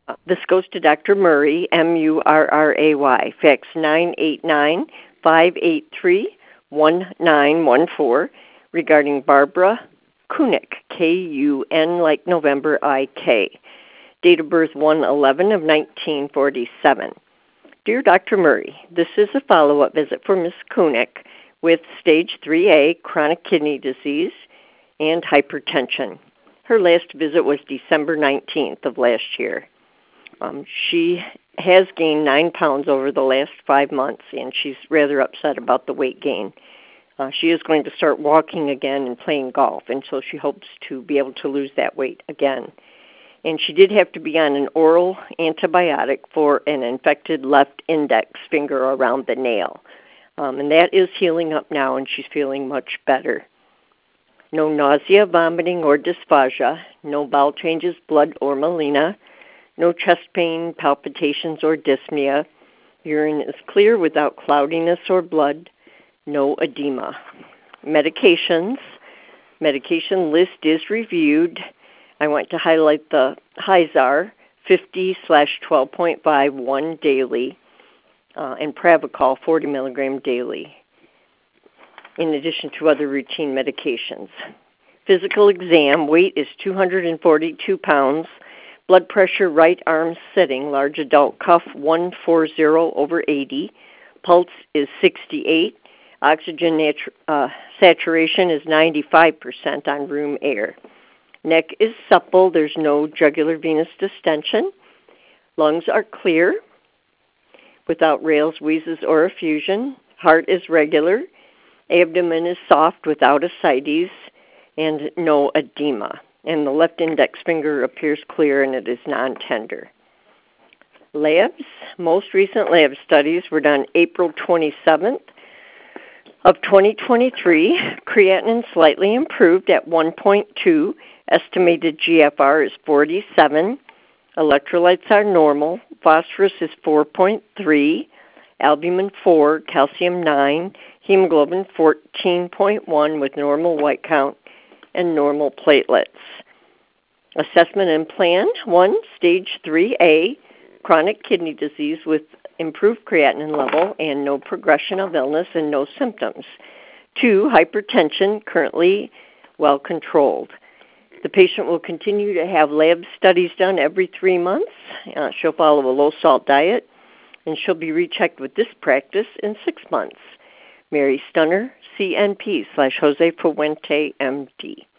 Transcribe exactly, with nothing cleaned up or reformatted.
Uh, this goes to Doctor Murray, M U R R A Y, fax nine eight nine, five eight three, one nine one four, regarding Barbara Kunick, K U N like November, I K. Date of birth one eleven of nineteen forty-seven. Dear Doctor Murray, this is a follow-up visit for Miz Kunick with stage three A chronic kidney disease and hypertension. Her last visit was December nineteenth of last year. Um, she has gained nine pounds over the last five months, and she's rather upset about the weight gain. Uh, she is going to start walking again and playing golf, and so she hopes to be able to lose that weight again. And she did have to be on an oral antibiotic for an infected left index finger around the nail. Um, and that is healing up now, and she's feeling much better. No nausea, vomiting, or dysphagia. No bowel changes, blood, or melena. No chest pain, palpitations, or dyspnea. Urine is clear without cloudiness or blood. No edema. Medications. Medication list is reviewed. I want to highlight the Hyzar fifty slash twelve point five, one daily, uh, and Pravachol forty milligram daily, in addition to other routine medications. Physical exam, weight is two hundred forty-two pounds. Blood pressure, right arm sitting, large adult cuff one forty over eighty. Pulse is sixty-eight. Oxygen natu- uh, saturation is ninety-five percent on room air. Neck is supple. There's no jugular venous distension. Lungs are clear without rales, wheezes, or effusion. Heart is regular. Abdomen is soft without ascites and no edema. And the left index finger appears clear and it is non-tender. Labs. Most recent lab studies were done April twenty-seventh of twenty twenty-three. Creatinine slightly improved at one point two. Estimated G F R is forty-seven. Electrolytes are normal. Phosphorus is four point three. Albumin four. Calcium nine. Hemoglobin fourteen point one with normal white count and normal platelets. Assessment and plan. one. Stage three A. Chronic kidney disease with improved creatinine level and no progression of illness and no symptoms. two. Hypertension, currently well controlled. The patient will continue to have lab studies done every three months. Uh, she'll follow a low-salt diet, and she'll be rechecked with this practice in six months. Mary Stunner, C N P slash Jose Fuente, M D.